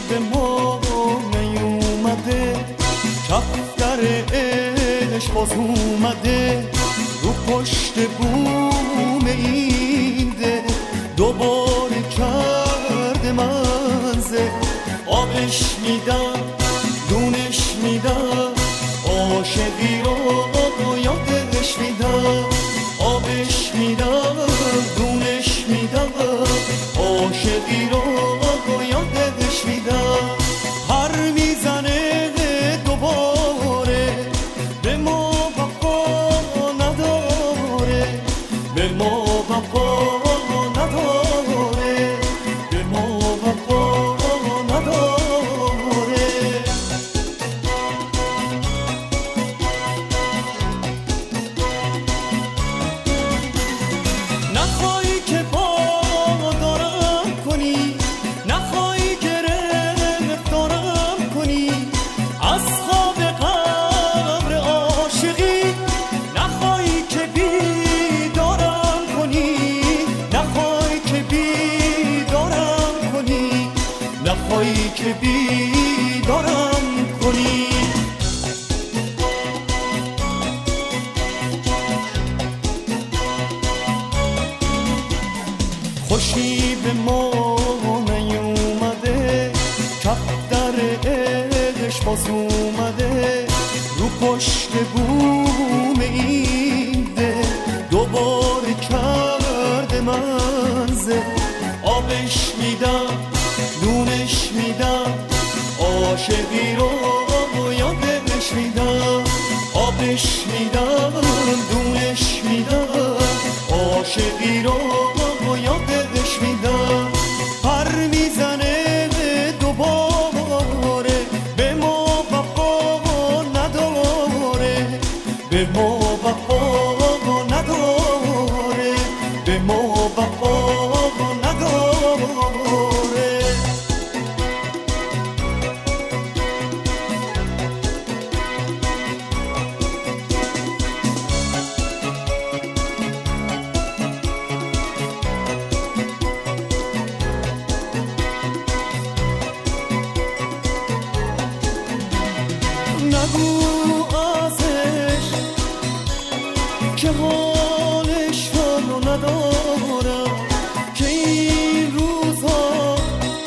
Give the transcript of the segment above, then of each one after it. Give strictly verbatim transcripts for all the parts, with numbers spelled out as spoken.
به ما نیومده، کفتر عشق باز اومده، رو پشت بوم این ده دوباره کرده منزه. آبش میدم دونش میدم، عاشقی رو یادش میدم. آبش میدم دونش میدم، عاشقی رو یادش میدم. هر میزنه دوباره به ما وفا نداره، به ما وفا نداره، به ما وفا نداره. نخوای که پادارم کنی، نخوای گرفتارم کنی از خواب قبر عاشقی، نخوای که بیدارم کنی، نخوای که بیدارم کنی، نخوای که بیدارم کنی. خوشی به ما نیومده، کفتر عشق باز اومده، رو پشت بوم این ده دوباره کرده منزه. آبش میدم دونش میدم، عاشقی رو یادش میدم. آبش میدم دونش میدم، عاشقی رو یادش میدم. پر میزنه دوباره به ما وفا نداره، به ما وفا نداره، به ما وفا نداره. نگو ازش که حالش رو ندارم، که این روزا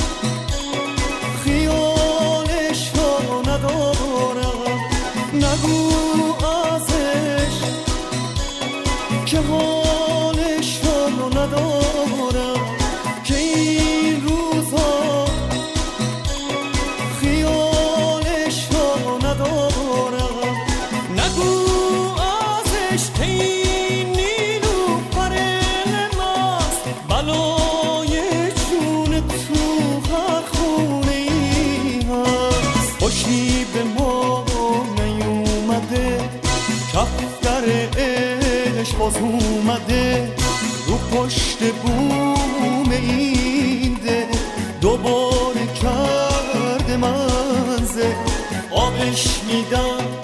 خیالش رو ندارم. نگو ازش که حالش رو ندارم، که این روزا خیالش رو ندارم. نگو ازش که این نیلوفر مست بلای جون تو هر خونه ای هست. خوشی به ما نیومده، کفتر عشق باز اومده، رو پشت بوم این ده دوباره کرده منزه. آبش میدم